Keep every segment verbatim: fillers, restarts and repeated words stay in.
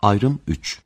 Ayrım üç.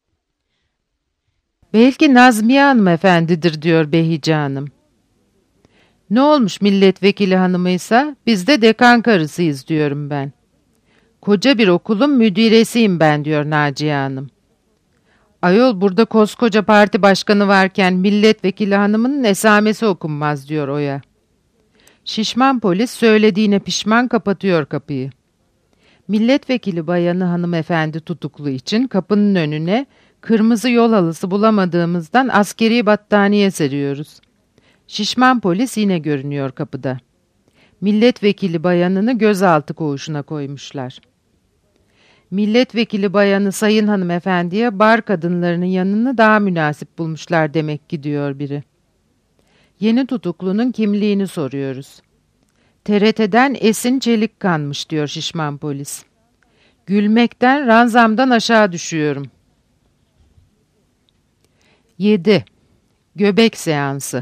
Belki Nazmiye hanımefendidir diyor Behice Hanım. Ne olmuş milletvekili hanımıysa biz de dekan karısıyız diyorum ben. Koca bir okulun müdiresiyim ben diyor Naciye Hanım. Ayol burada koskoca parti başkanı varken milletvekili hanımının esamesi okunmaz diyor Oya. Şişman polis söylediğine pişman kapatıyor kapıyı. Milletvekili bayanı hanımefendi tutuklu için kapının önüne kırmızı yol halısı bulamadığımızdan askeri battaniye seriyoruz. Şişman polis yine görünüyor kapıda. Milletvekili bayanını gözaltı koğuşuna koymuşlar. Milletvekili bayanı sayın hanımefendiye bar kadınlarının yanını daha münasip bulmuşlar demek ki diyor biri. Yeni tutuklunun kimliğini soruyoruz. T R T'den Esin Çelikkan'mış diyor şişman polis. Gülmekten ranzamdan aşağı düşüyorum. yedi. Göbek seansı.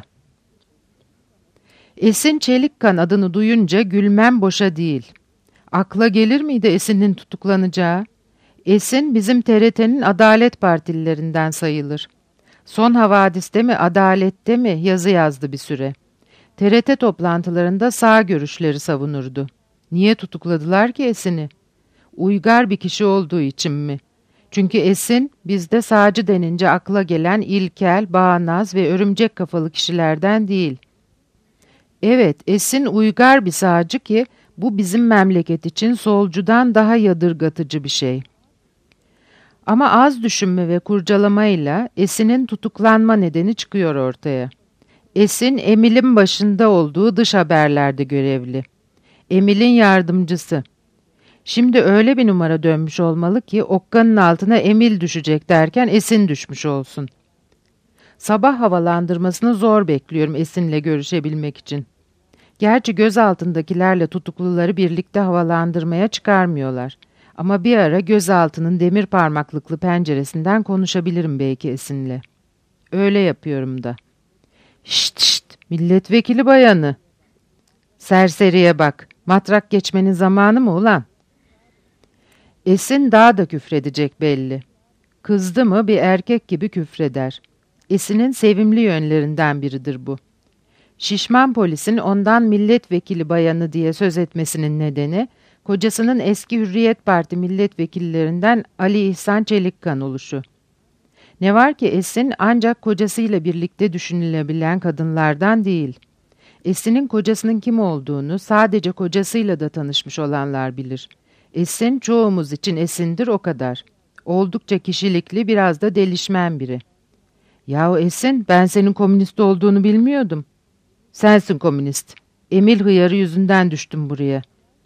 Esin Çelikkan adını duyunca gülmem boşa değil. Akla gelir miydi Esin'in tutuklanacağı? Esin bizim T R T'nin Adalet Partililerinden sayılır. Son Havadis'te mi, Adalet'te mi yazı yazdı bir süre. T R T toplantılarında sağ görüşleri savunurdu. Niye tutukladılar ki Esin'i? Uygar bir kişi olduğu için mi? Çünkü Esin bizde sağcı denince akla gelen ilkel, bağnaz ve örümcek kafalı kişilerden değil. Evet, Esin uygar bir sağcı ki bu bizim memleket için solcudan daha yadırgatıcı bir şey. Ama az düşünme ve kurcalamayla Esin'in tutuklanma nedeni çıkıyor ortaya. Esin, Emil'in başında olduğu dış haberlerde görevli. Emil'in yardımcısı. Şimdi öyle bir numara dönmüş olmalı ki okkanın altına Emil düşecek derken Esin düşmüş olsun. Sabah havalandırmasını zor bekliyorum Esin'le görüşebilmek için. Gerçi gözaltındakilerle tutukluları birlikte havalandırmaya çıkarmıyorlar. Ama bir ara gözaltının demir parmaklıklı penceresinden konuşabilirim belki Esin'le. Öyle yapıyorum da. Şşt şşt, milletvekili bayanı. Serseriye bak, matrak geçmenin zamanı mı ulan? Esin daha da küfredecek belli. Kızdı mı bir erkek gibi küfreder. Esin'in sevimli yönlerinden biridir bu. Şişman polisin ondan milletvekili bayanı diye söz etmesinin nedeni, kocasının eski Hürriyet Parti milletvekillerinden Ali İhsan Çelikkan oluşu. Ne var ki Esin ancak kocasıyla birlikte düşünülebilen kadınlardan değil. Esin'in kocasının kim olduğunu sadece kocasıyla da tanışmış olanlar bilir. Esin çoğumuz için Esin'dir o kadar. Oldukça kişilikli, biraz da delişmen biri. Yahu Esin, ben senin komünist olduğunu bilmiyordum. Sensin komünist. Emil hıyarı yüzünden düştüm buraya.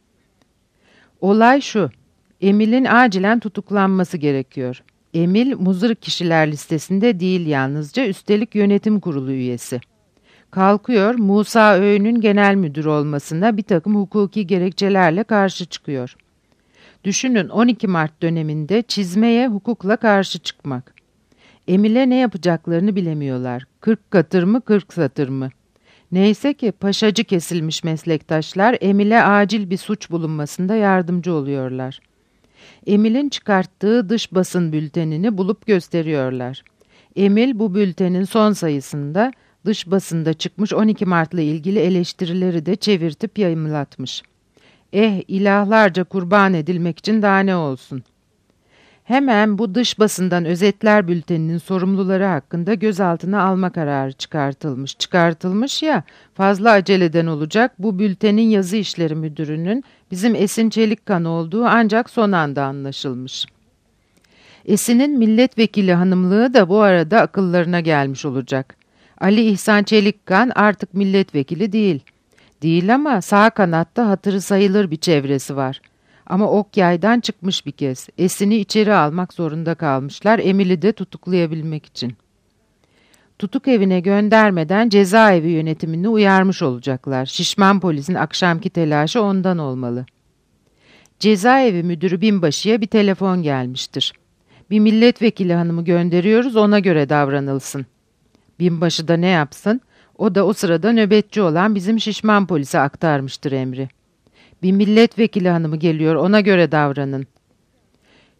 Olay şu. Emil'in acilen tutuklanması gerekiyor. Emil, muzır kişiler listesinde değil yalnızca, üstelik yönetim kurulu üyesi. Kalkıyor, Musa Öğün'ün genel müdür olmasına bir takım hukuki gerekçelerle karşı çıkıyor. Düşünün on iki Mart döneminde çizmeye hukukla karşı çıkmak. Emil'e ne yapacaklarını bilemiyorlar. Kırk katır mı, kırk satır mı? Neyse ki paşacı kesilmiş meslektaşlar Emil'e acil bir suç bulunmasında yardımcı oluyorlar. Emil'in çıkarttığı dış basın bültenini bulup gösteriyorlar. Emil bu bültenin son sayısında dış basında çıkmış on iki Mart'la ilgili eleştirileri de çevirtip yayımlatmış. Eh ilahlarca kurban edilmek için daha ne olsun. Hemen bu dış basından özetler bülteninin sorumluları hakkında gözaltına alma kararı çıkartılmış. Çıkartılmış ya, fazla aceleden olacak bu bültenin yazı işleri müdürünün bizim Esin Çelikkan olduğu ancak son anda anlaşılmış. Esin'in milletvekili hanımlığı da bu arada akıllarına gelmiş olacak. Ali İhsan Çelikkan artık milletvekili değil. Değil ama sağ kanatta hatırı sayılır bir çevresi var. Ama ok yaydan çıkmış bir kez. Esin'i içeri almak zorunda kalmışlar Emil'i de tutuklayabilmek için. Tutuk evine göndermeden cezaevi yönetimini uyarmış olacaklar. Şişman polisin akşamki telaşı ondan olmalı. Cezaevi müdürü binbaşıya bir telefon gelmiştir. Bir milletvekili hanımı gönderiyoruz, ona göre davranılsın. Binbaşı da ne yapsın? O da o sırada nöbetçi olan bizim şişman polise aktarmıştır emri. Bir milletvekili hanımı geliyor, ona göre davranın.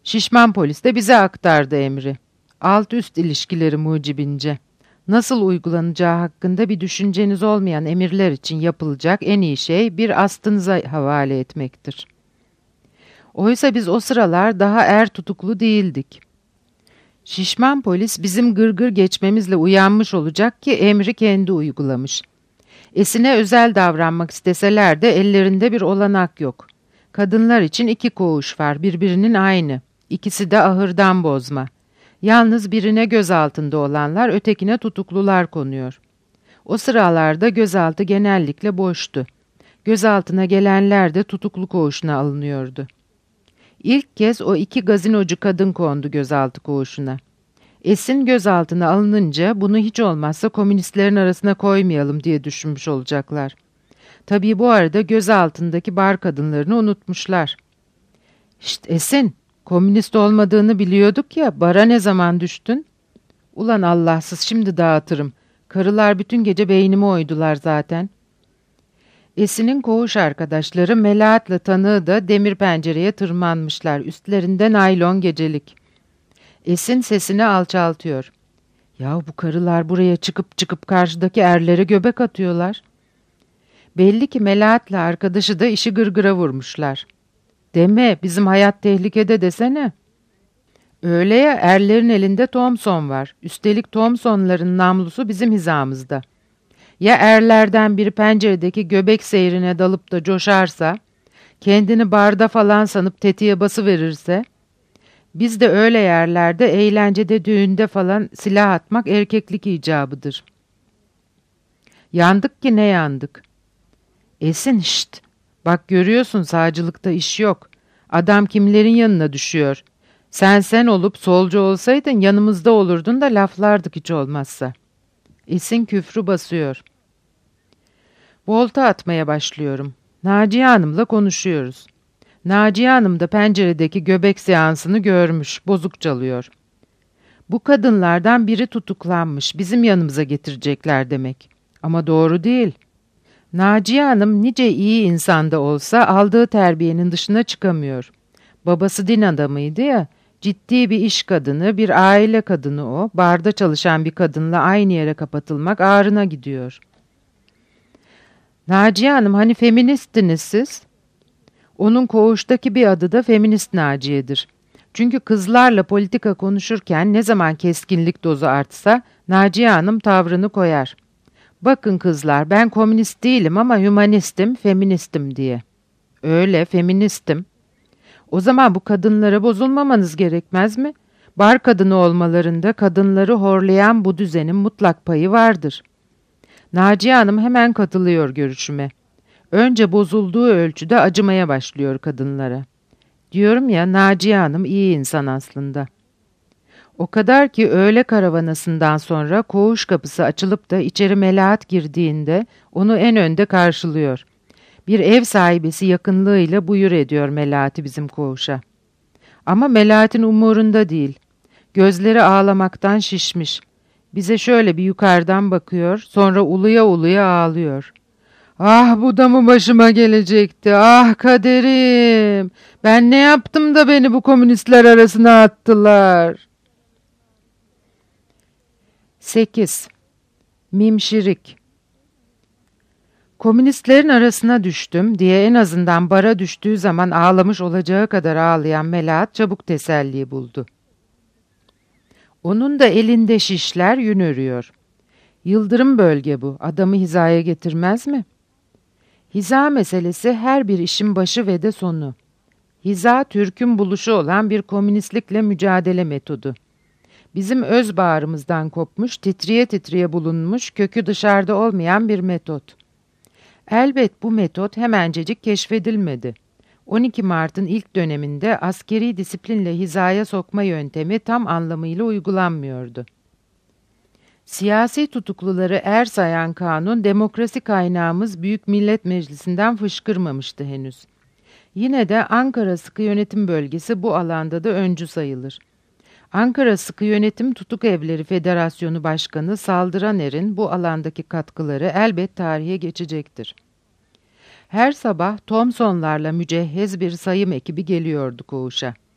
Şişman polis de bize aktardı emri. Alt üst ilişkileri mucibince. Nasıl uygulanacağı hakkında bir düşünceniz olmayan emirler için yapılacak en iyi şey bir astınıza havale etmektir. Oysa biz o sıralar daha er tutuklu değildik. Şişman polis bizim gırgır geçmemizle uyanmış olacak ki emri kendi uygulamış. Esine özel davranmak isteseler de ellerinde bir olanak yok. Kadınlar için iki koğuş var, birbirinin aynı. İkisi de ahırdan bozma. Yalnız birine gözaltında olanlar, ötekine tutuklular konuyor. O sıralarda gözaltı genellikle boştu. Gözaltına gelenler de tutuklu koğuşuna alınıyordu. İlk kez o iki gazinocu kadın kondu gözaltı koğuşuna. Esin gözaltına alınınca bunu hiç olmazsa komünistlerin arasına koymayalım diye düşünmüş olacaklar. Tabii bu arada gözaltındaki bar kadınlarını unutmuşlar. "Şşt Esin, komünist olmadığını biliyorduk ya, bara ne zaman düştün?" "Ulan Allahsız, şimdi dağıtırım. Karılar bütün gece beynimi oydular zaten." Esin'in koğuş arkadaşları Melahat'la tanığı da demir pencereye tırmanmışlar. Üstlerinde naylon gecelik. Esin sesini alçaltıyor. "Ya bu karılar buraya çıkıp çıkıp karşıdaki erlere göbek atıyorlar." Belli ki Melahat'la arkadaşı da işi gırgıra vurmuşlar. "Deme, bizim hayat tehlikede desene." "Öyle ya, erlerin elinde Thompson var. Üstelik Thompson'ların namlusu bizim hizamızda. Ya erlerden biri penceredeki göbek seyrine dalıp da coşarsa, kendini barda falan sanıp tetiğe basıverirse, biz de öyle yerlerde, eğlencede, düğünde falan silah atmak erkeklik icabıdır." "Yandık ki ne yandık?" "Esin, şşt! Bak görüyorsun, sağcılıkta iş yok. Adam kimlerin yanına düşüyor. Sen sen olup solcu olsaydın yanımızda olurdun da laflardık hiç olmazsa." Esin küfrü basıyor. Volta atmaya başlıyorum. Naciye Hanım'la konuşuyoruz. Naciye Hanım da penceredeki göbek seansını görmüş, bozuk çalıyor. Bu kadınlardan biri tutuklanmış, bizim yanımıza getirecekler demek. Ama doğru değil. Naciye Hanım nice iyi insan da olsa aldığı terbiyenin dışına çıkamıyor. Babası din adamıydı ya, ciddi bir iş kadını, bir aile kadını o, barda çalışan bir kadınla aynı yere kapatılmak ağrına gidiyor. "Naciye Hanım, hani feministiniz siz?" Onun koğuştaki bir adı da Feminist Naciye'dir. Çünkü kızlarla politika konuşurken ne zaman keskinlik dozu artsa Naciye Hanım tavrını koyar. "Bakın kızlar, ben komünist değilim ama hümanistim, feministim" diye. "Öyle, feministim." "O zaman bu kadınlara bozulmamanız gerekmez mi? Bar kadını olmalarında kadınları horlayan bu düzenin mutlak payı vardır." Naciye Hanım hemen katılıyor görüşüme. Önce bozulduğu ölçüde acımaya başlıyor kadınlara. Diyorum ya, Naciye Hanım iyi insan aslında. O kadar ki öğle karavanasından sonra koğuş kapısı açılıp da içeri Melahat girdiğinde onu en önde karşılıyor. Bir ev sahibesi yakınlığıyla buyur ediyor Melahat'i bizim koğuşa. Ama Melahat'in umurunda değil. Gözleri ağlamaktan şişmiş. Bize şöyle bir yukarıdan bakıyor, sonra uluya uluya ağlıyor. "Ah, bu da mı başıma gelecekti? Ah kaderim! Ben ne yaptım da beni bu komünistler arasına attılar?" sekiz. Mimşirik. Komünistlerin arasına düştüm diye en azından bara düştüğü zaman ağlamış olacağı kadar ağlayan Melahat çabuk teselli buldu. Onun da elinde şişler yün örüyor. Yıldırım bölge bu, adamı hizaya getirmez mi? Hiza meselesi her bir işin başı ve de sonu. Hiza, Türk'ün buluşu olan bir komünistlikle mücadele metodu. Bizim öz bağrımızdan kopmuş, titriye titriye bulunmuş, kökü dışarıda olmayan bir metot. Elbet bu metot hemencecik keşfedilmedi. on iki Mart'ın ilk döneminde askeri disiplinle hizaya sokma yöntemi tam anlamıyla uygulanmıyordu. Siyasi tutukluları er sayan kanun, demokrasi kaynağımız Büyük Millet Meclisi'nden fışkırmamıştı henüz. Yine de Ankara Sıkı Yönetim Bölgesi bu alanda da öncü sayılır. Ankara Sıkı Yönetim Tutuk Evleri Federasyonu Başkanı Saldıraner'in bu alandaki katkıları elbet tarihe geçecektir. Her sabah Thompsonlarla mücehhez bir sayım ekibi geliyordu koğuşa.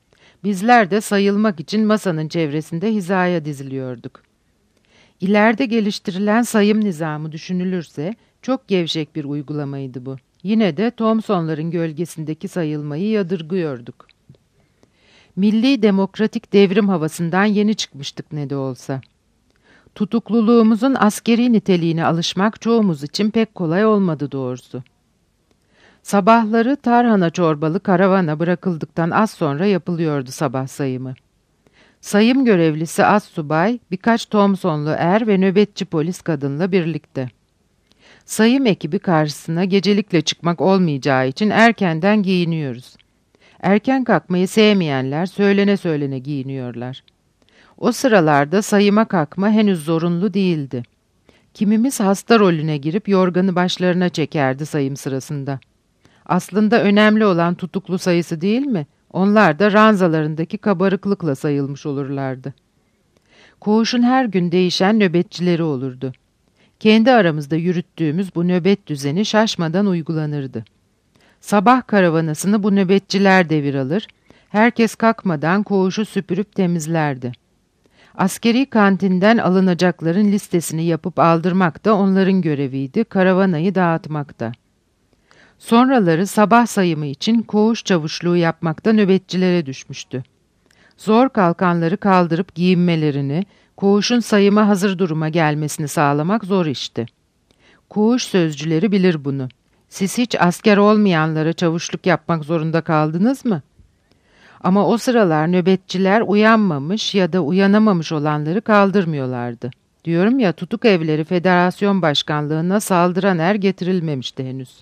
Bizler de sayılmak için masanın çevresinde hizaya diziliyorduk. İleride geliştirilen sayım nizamı düşünülürse çok gevşek bir uygulamaydı bu. Yine de Thomson'ların gölgesindeki sayılmayı yadırgıyorduk. Milli demokratik devrim havasından yeni çıkmıştık ne de olsa. Tutukluluğumuzun askeri niteliğine alışmak çoğumuz için pek kolay olmadı doğrusu. Sabahları tarhana çorbalı karavana bırakıldıktan az sonra yapılıyordu sabah sayımı. Sayım görevlisi astsubay, birkaç Thomsonlu er ve nöbetçi polis kadınla birlikte. Sayım ekibi karşısına gecelikle çıkmak olmayacağı için erkenden giyiniyoruz. Erken kalkmayı sevmeyenler söylene söylene giyiniyorlar. O sıralarda sayıma kalkma henüz zorunlu değildi. Kimimiz hasta rolüne girip yorganı başlarına çekerdi sayım sırasında. Aslında önemli olan tutuklu sayısı değil mi? Onlar da ranzalarındaki kabarıklıkla sayılmış olurlardı. Koğuşun her gün değişen nöbetçileri olurdu. Kendi aramızda yürüttüğümüz bu nöbet düzeni şaşmadan uygulanırdı. Sabah karavanasını bu nöbetçiler devir alır, herkes kalkmadan koğuşu süpürüp temizlerdi. Askeri kantinden alınacakların listesini yapıp aldırmak da onların göreviydi, karavanayı dağıtmakta. Sonraları sabah sayımı için koğuş çavuşluğu yapmakta nöbetçilere düşmüştü. Zor kalkanları kaldırıp giyinmelerini, koğuşun sayıma hazır duruma gelmesini sağlamak zor işti. Koğuş sözcüleri bilir bunu. Siz hiç asker olmayanlara çavuşluk yapmak zorunda kaldınız mı? Ama o sıralar nöbetçiler uyanmamış ya da uyanamamış olanları kaldırmıyorlardı. Diyorum ya, tutuk evleri federasyon başkanlığına saldıran er getirilmemişti henüz.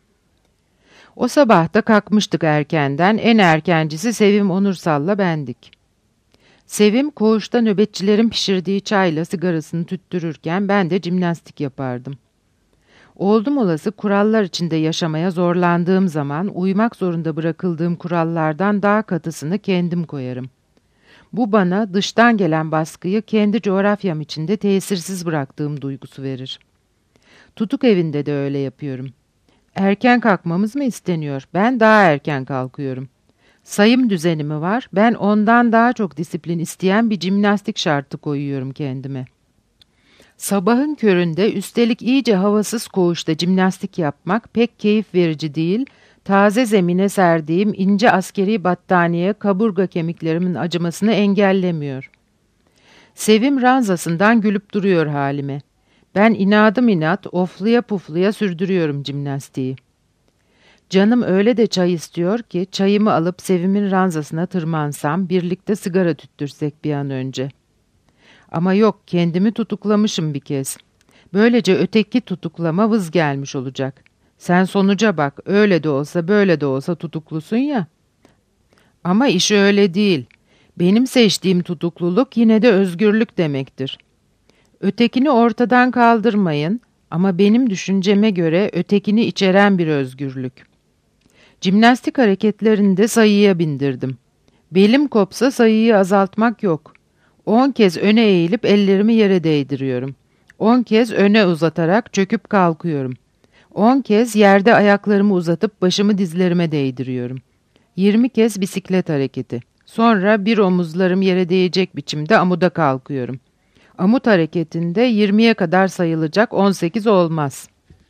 O sabah da kalkmıştık erkenden, en erkencisi Sevim Onursal'la bendik. Sevim koğuşta nöbetçilerin pişirdiği çayla sigarasını tüttürürken ben de jimnastik yapardım. Oldum olası kurallar içinde yaşamaya zorlandığım zaman uymak zorunda bırakıldığım kurallardan daha katısını kendim koyarım. Bu bana dıştan gelen baskıyı kendi coğrafyam içinde tesirsiz bıraktığım duygusu verir. Tutuk evinde de öyle yapıyorum. Erken kalkmamız mı isteniyor? Ben daha erken kalkıyorum. Sayım düzeni mi var? Ben ondan daha çok disiplin isteyen bir jimnastik şartı koyuyorum kendime. Sabahın köründe üstelik iyice havasız koğuşta jimnastik yapmak pek keyif verici değil, taze zemine serdiğim ince askeri battaniye kaburga kemiklerimin acımasını engellemiyor. Sevim ranzasından gülüp duruyor halime. Ben inadım inat, ofluya pufluya sürdürüyorum jimnastiği. Canım öyle de çay istiyor ki çayımı alıp Sevim'in ranzasına tırmansam, birlikte sigara tüttürsek bir an önce. Ama yok, kendimi tutuklamışım bir kez. Böylece öteki tutuklama vız gelmiş olacak. Sen sonuca bak, öyle de olsa böyle de olsa tutuklusun ya. Ama iş öyle değil. Benim seçtiğim tutukluluk yine de özgürlük demektir. Ötekini ortadan kaldırmayın ama benim düşünceme göre ötekini içeren bir özgürlük. Jimnastik hareketlerinde sayıya bindirdim. Belim kopsa sayıyı azaltmak yok. On kez öne eğilip ellerimi yere değdiriyorum. On kez öne uzatarak çöküp kalkıyorum. On kez yerde ayaklarımı uzatıp başımı dizlerime değdiriyorum. Yirmi kez bisiklet hareketi. Sonra bir omuzlarım yere değecek biçimde amuda kalkıyorum. Amut hareketinde yirmiye kadar sayılacak, on sekiz olmaz.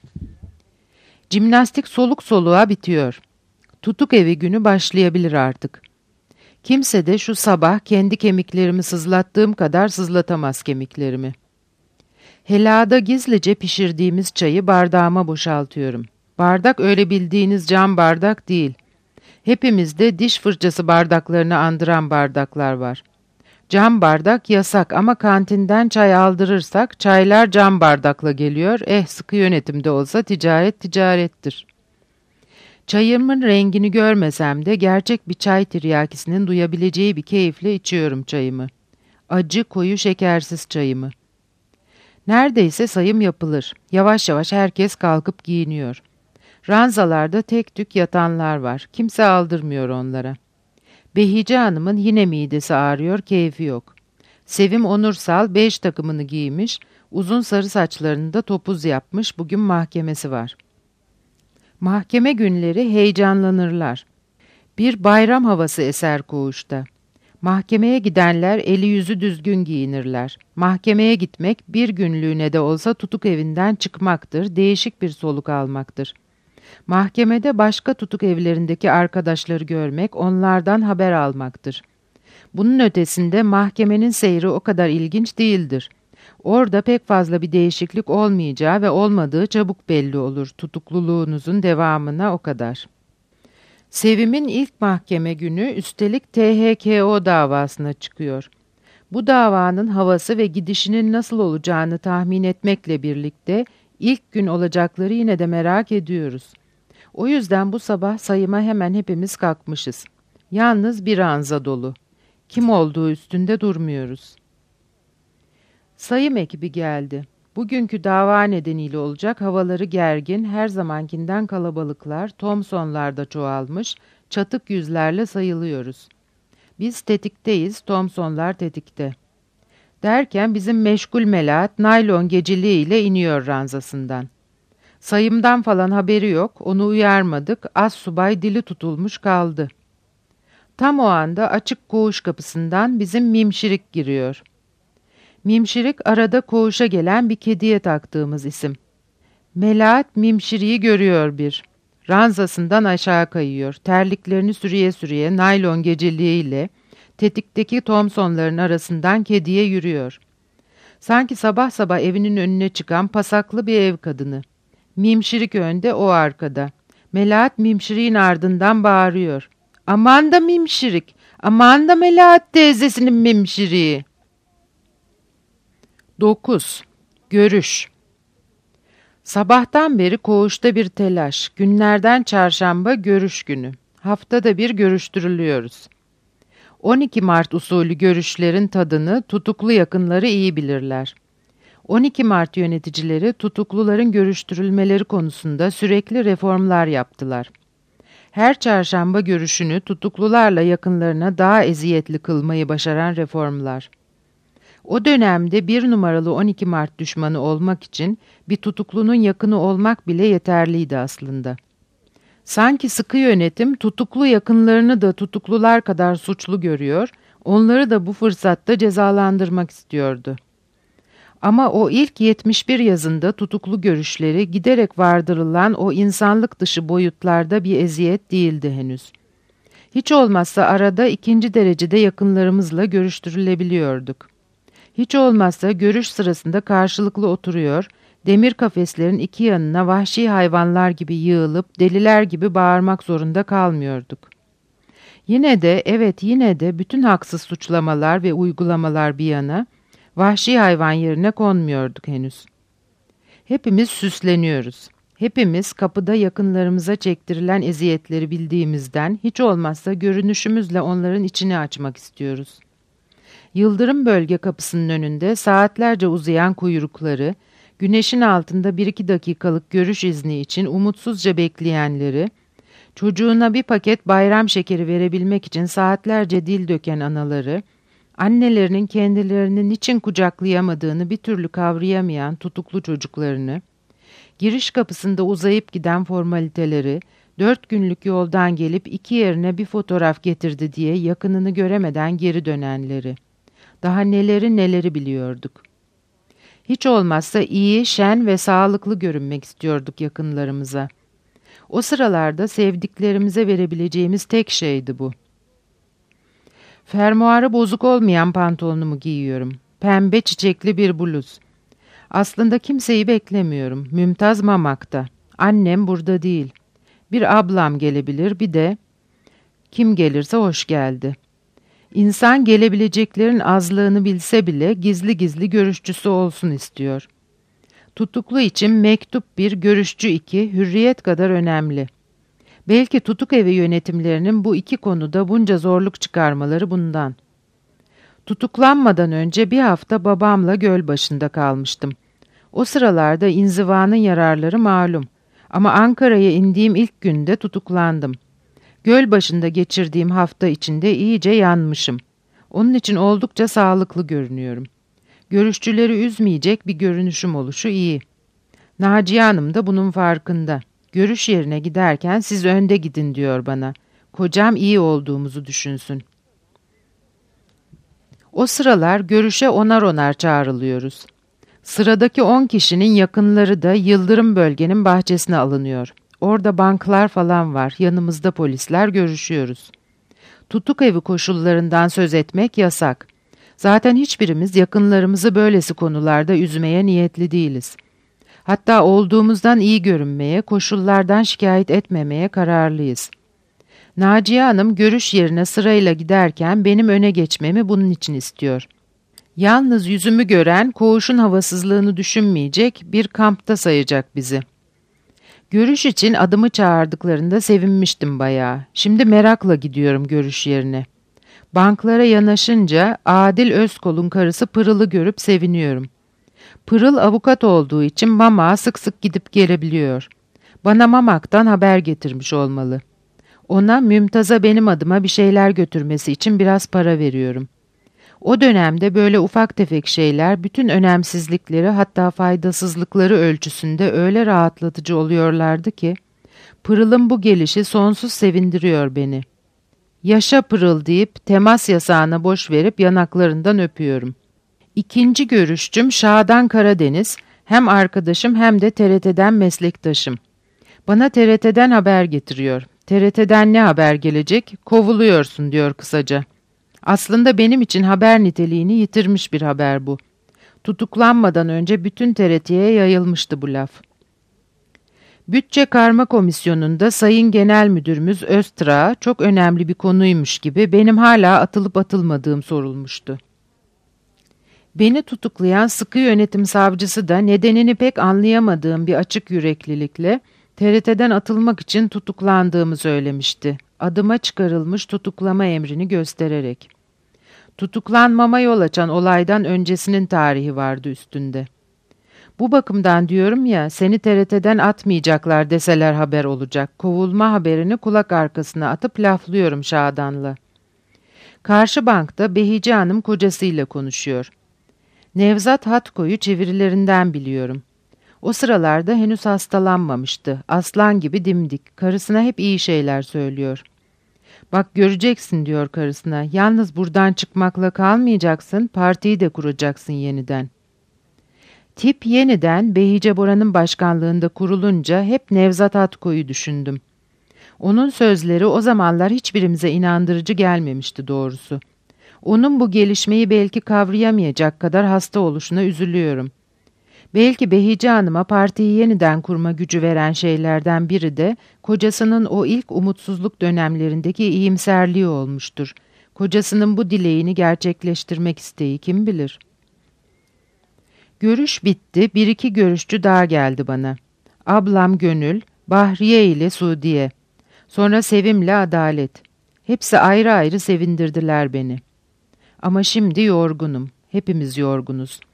Jimnastik soluk soluğa bitiyor. Tutuk evi günü başlayabilir artık. Kimse de şu sabah kendi kemiklerimi sızlattığım kadar sızlatamaz kemiklerimi. Helada gizlice pişirdiğimiz çayı bardağıma boşaltıyorum. Bardak öyle bildiğiniz cam bardak değil. Hepimizde diş fırçası bardaklarını andıran bardaklar var. Cam bardak yasak ama kantinden çay aldırırsak çaylar cam bardakla geliyor. Eh, sıkı yönetimde olsa ticaret ticarettir. Çayımın rengini görmesem de gerçek bir çay tiryakisinin duyabileceği bir keyifle içiyorum çayımı. Acı, koyu, şekersiz çayımı. Neredeyse sayım yapılır. Yavaş yavaş herkes kalkıp giyiniyor. Ranzalarda tek tük yatanlar var. Kimse aldırmıyor onlara. Behice Hanım'ın yine midesi ağrıyor, keyfi yok. Sevim Onursal beş takımını giymiş, uzun sarı saçlarını da topuz yapmış, bugün mahkemesi var. Mahkeme günleri heyecanlanırlar. Bir bayram havası eser koğuşta. Mahkemeye gidenler eli yüzü düzgün giyinirler. Mahkemeye gitmek bir günlüğüne de olsa tutuk evinden çıkmaktır, değişik bir soluk almaktır. Mahkemede başka tutuk evlerindeki arkadaşları görmek, onlardan haber almaktır. Bunun ötesinde mahkemenin seyri o kadar ilginç değildir. Orada pek fazla bir değişiklik olmayacağı ve olmadığı çabuk belli olur. Tutukluluğunuzun devamına o kadar. Sevim'in ilk mahkeme günü üstelik T H K O davasına çıkıyor. Bu davanın havası ve gidişinin nasıl olacağını tahmin etmekle birlikte ilk gün olacakları yine de merak ediyoruz. O yüzden bu sabah sayıma hemen hepimiz kalkmışız. Yalnız bir ranza dolu. Kim olduğu üstünde durmuyoruz. Sayım ekibi geldi. Bugünkü dava nedeniyle olacak havaları gergin, her zamankinden kalabalıklar, Thompsonlar da çoğalmış, çatık yüzlerle sayılıyoruz. Biz tetikteyiz, Thompsonlar tetikte. Derken bizim meşgul Melahat naylon geceliğiyle iniyor ranzasından. Sayımdan falan haberi yok, onu uyarmadık, assubay dili tutulmuş kaldı. Tam o anda açık koğuş kapısından bizim Mimşirik giriyor. Mimşirik arada koğuşa gelen bir kediye taktığımız isim. Melahat Mimşirik'i görüyor bir. Ranzasından aşağı kayıyor. Terliklerini sürüye sürüye naylon geceliğiyle tetikteki Thompsonların arasından kediye yürüyor. Sanki sabah sabah evinin önüne çıkan pasaklı bir ev kadını. Mimşirik önde, o arkada. Melahat Mimşirik'in ardından bağırıyor. Aman da Mimşirik, aman da Melahat teyzesinin Mimşirik'i. dokuz. Görüş. Sabahtan beri koğuşta bir telaş. Günlerden çarşamba görüş günü. Haftada bir görüştürülüyoruz. on iki Mart usulü görüşlerin tadını tutuklu yakınları iyi bilirler. on iki Mart yöneticileri tutukluların görüştürülmeleri konusunda sürekli reformlar yaptılar. Her çarşamba görüşünü tutuklularla yakınlarına daha eziyetli kılmayı başaran reformlar. O dönemde bir numaralı on iki Mart düşmanı olmak için bir tutuklunun yakını olmak bile yeterliydi aslında. Sanki sıkı yönetim tutuklu yakınlarını da tutuklular kadar suçlu görüyor, onları da bu fırsatta cezalandırmak istiyordu. Ama o ilk yetmiş bir yazında tutuklu görüşleri giderek vardırılan o insanlık dışı boyutlarda bir eziyet değildi henüz. Hiç olmazsa arada ikinci derecede yakınlarımızla görüştürülebiliyorduk. Hiç olmazsa görüş sırasında karşılıklı oturuyor, demir kafeslerin iki yanına vahşi hayvanlar gibi yığılıp deliler gibi bağırmak zorunda kalmıyorduk. Yine de, evet yine de bütün haksız suçlamalar ve uygulamalar bir yana, vahşi hayvan yerine konmuyorduk henüz. Hepimiz süsleniyoruz. Hepimiz kapıda yakınlarımıza çektirilen eziyetleri bildiğimizden hiç olmazsa görünüşümüzle onların içini açmak istiyoruz. Yıldırım bölge kapısının önünde saatlerce uzayan kuyrukları, güneşin altında bir iki dakikalık görüş izni için umutsuzca bekleyenleri, çocuğuna bir paket bayram şekeri verebilmek için saatlerce dil döken anaları, annelerinin kendilerini niçin kucaklayamadığını bir türlü kavrayamayan tutuklu çocuklarını, giriş kapısında uzayıp giden formaliteleri, dört günlük yoldan gelip iki yerine bir fotoğraf getirdi diye yakınını göremeden geri dönenleri. Daha neleri neleri biliyorduk. Hiç olmazsa iyi, şen ve sağlıklı görünmek istiyorduk yakınlarımıza. O sıralarda sevdiklerimize verebileceğimiz tek şeydi bu. Fermuarı bozuk olmayan pantolonumu giyiyorum. Pembe çiçekli bir bluz. Aslında kimseyi beklemiyorum. Mümtaz Mamak'ta. Annem burada değil. Bir ablam gelebilir, bir de kim gelirse hoş geldi. İnsan gelebileceklerin azlığını bilse bile gizli gizli görüşçüsü olsun istiyor. Tutuklu için mektup bir, görüşçü iki, hürriyet kadar önemli. Belki tutuk evi yönetimlerinin bu iki konuda bunca zorluk çıkarmaları bundan. Tutuklanmadan önce bir hafta babamla Gölbaşı'nda kalmıştım. O sıralarda inzivanın yararları malum. Ama Ankara'ya indiğim ilk günde tutuklandım. Gölbaşı'nda geçirdiğim hafta içinde iyice yanmışım. Onun için oldukça sağlıklı görünüyorum. Görüşçüleri üzmeyecek bir görünüşüm oluşu iyi. Naciye Hanım da bunun farkında. Görüş yerine giderken siz önde gidin diyor bana. Kocam iyi olduğumuzu düşünsün. O sıralar görüşe onar onar çağrılıyoruz. Sıradaki on kişinin yakınları da Yıldırım bölgenin bahçesine alınıyor. Orada banklar falan var, yanımızda polisler, görüşüyoruz. Tutuk evi koşullarından söz etmek yasak. Zaten hiçbirimiz yakınlarımızı böylesi konularda üzmeye niyetli değiliz. Hatta olduğumuzdan iyi görünmeye, koşullardan şikayet etmemeye kararlıyız. Naciye Hanım görüş yerine sırayla giderken benim öne geçmemi bunun için istiyor. Yalnız yüzümü gören koğuşun havasızlığını düşünmeyecek, bir kampta sayacak bizi. Görüş için adımı çağırdıklarında sevinmiştim bayağı. Şimdi merakla gidiyorum görüş yerine. Banklara yanaşınca Adil Özkol'un karısı Pırıl'ı görüp seviniyorum. Pırıl avukat olduğu için Mamak'a sık sık gidip gelebiliyor. Bana Mamak'tan haber getirmiş olmalı. Ona Mümtaz'a benim adıma bir şeyler götürmesi için biraz para veriyorum. O dönemde böyle ufak tefek şeyler bütün önemsizlikleri hatta faydasızlıkları ölçüsünde öyle rahatlatıcı oluyorlardı ki Pırıl'ın bu gelişi sonsuz sevindiriyor beni. Yaşa Pırıl deyip temas yasağına boş verip yanaklarından öpüyorum. İkinci görüşçüm Şadan Karadeniz, hem arkadaşım hem de T R T'den meslektaşım. Bana T R T'den haber getiriyor. T R T'den ne haber gelecek? Kovuluyorsun diyor kısaca. Aslında benim için haber niteliğini yitirmiş bir haber bu. Tutuklanmadan önce bütün T R T'ye yayılmıştı bu laf. Bütçe Karma Komisyonu'nda Sayın Genel Müdürümüz Öztürk'a çok önemli bir konuymuş gibi benim hala atılıp atılmadığım sorulmuştu. Beni tutuklayan sıkı yönetim savcısı da nedenini pek anlayamadığım bir açık yüreklilikle T R T'den atılmak için tutuklandığımı söylemişti. Adıma çıkarılmış tutuklama emrini göstererek. Tutuklanmama yol açan olaydan öncesinin tarihi vardı üstünde. Bu bakımdan diyorum ya, seni T R T'den atmayacaklar deseler haber olacak. Kovulma haberini kulak arkasına atıp laflıyorum Şadan'la. Karşı bankta Behice Hanım kocasıyla konuşuyor. Nevzat Hatko'yu çevirilerinden biliyorum. O sıralarda henüz hastalanmamıştı. Aslan gibi dimdik. Karısına hep iyi şeyler söylüyor. Bak göreceksin diyor karısına. Yalnız buradan çıkmakla kalmayacaksın, partiyi de kuracaksın yeniden. Tip yeniden Behice Bora'nın başkanlığında kurulunca hep Nevzat Hatko'yu düşündüm. Onun sözleri o zamanlar hiçbirimize inandırıcı gelmemişti doğrusu. Onun bu gelişmeyi belki kavrayamayacak kadar hasta oluşuna üzülüyorum. Belki Behice Hanım'a partiyi yeniden kurma gücü veren şeylerden biri de kocasının o ilk umutsuzluk dönemlerindeki iyimserliği olmuştur. Kocasının bu dileğini gerçekleştirmek isteği kim bilir? Görüş bitti, bir iki görüşçü daha geldi bana. Ablam Gönül, Bahriye ile Sudiye. Sonra Sevim'le Adalet. Hepsi ayrı ayrı sevindirdiler beni. Ama şimdi yorgunum, hepimiz yorgunuz.